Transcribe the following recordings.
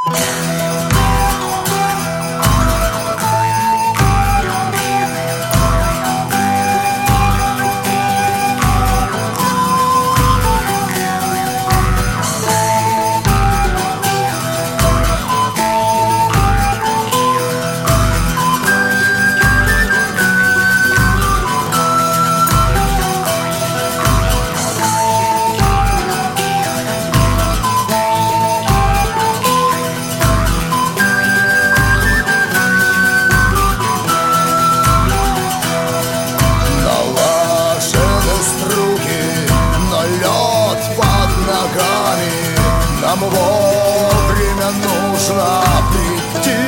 Нам вовремя нужно прийти.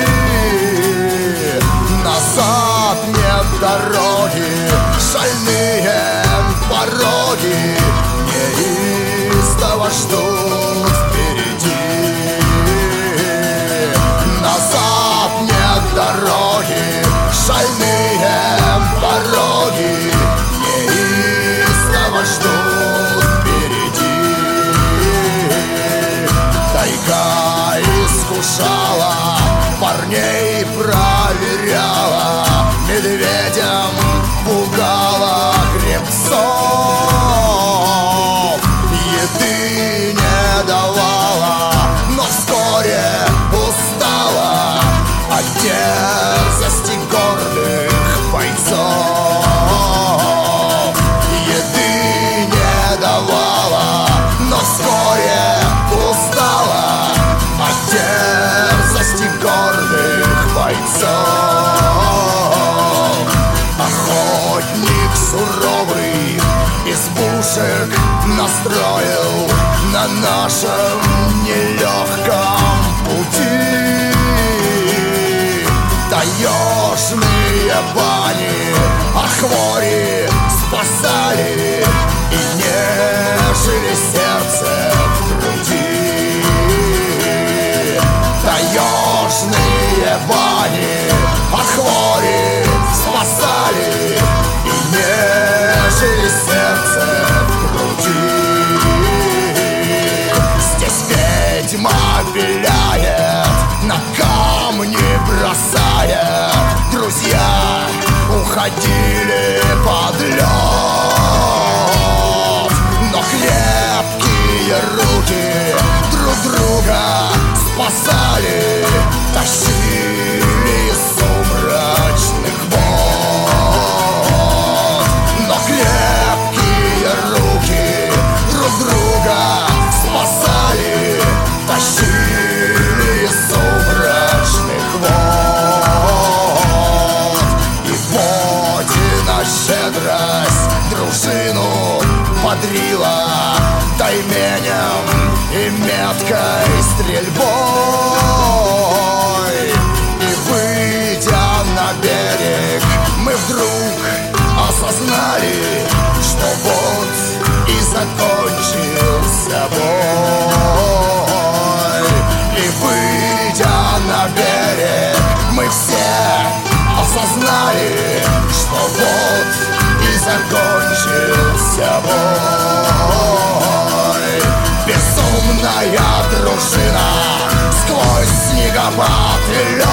Назад нет дороги, шальные пороги неистово ждут впереди. Назад нет дороги, шальные пороги неистово ждут впереди. Тайга искушала, парней проверяла, медведям пугала гребцов. Еды не давала, но вскоре устала от дерзости гордых бойцов. Еды не давала, но вскоре устала от дерзости гордых бойцов. Охотник суровый избушек настроил на нашем нелегком пути. Таежные бани, хвори спасали и нежели сердце в груди. Таежные бани, хвори спасали и нежели сердце в груди. Здесь ведьма виляет, на камни бросает. Друзья уходили под лед, но крепкие руки друг друга спасали, тащили из сумрачных вод. Но крепкие руки друг друга спасали, тащили из сумрачных вод. И Бодина щедрость дружину подрила тайменем и меткой стрельбой. И выйдя на берег, мы вдруг осознали, что вот и закончился бой. И выйдя на берег, мы все осознали, что вот и закончился бой. Безумная дружина сквозь снегопад и лед